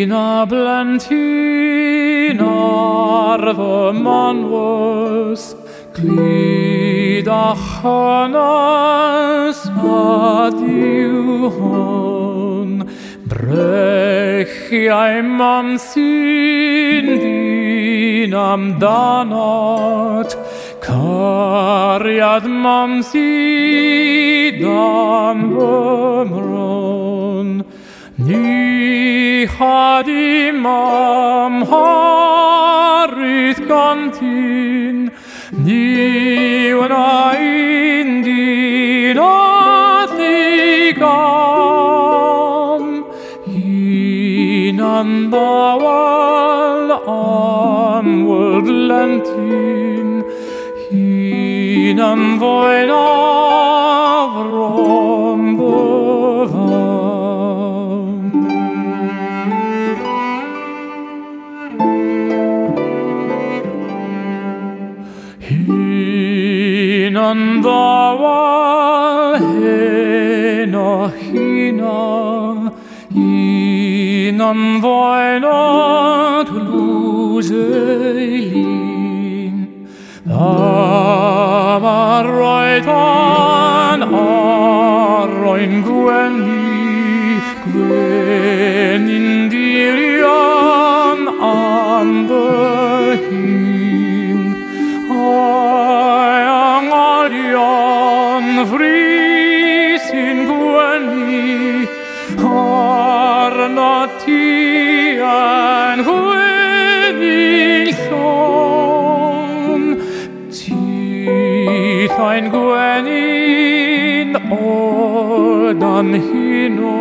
Ina blentin ar fy manwys, glid a chanas a diw hon. Brechiau mam sy'n dyn amdanat, cariad mam sydd am fy mron. Ni chadi mam harydd gantyn, ni wna un dyn a ddigam. Hinan ddawal am wydlentyn, hinan foen afrom byfan. Hinan ddawal heno hina, hinan foen at lwseilin. Am arroed an arroen gwenu, gwenin dirion am dy hun. Ai angolion fris yn gwenu, arna ti yn gwenu llon. Tith ein gwenin odan hino,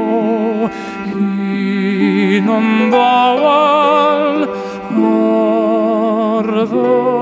hinon ddawal ar fy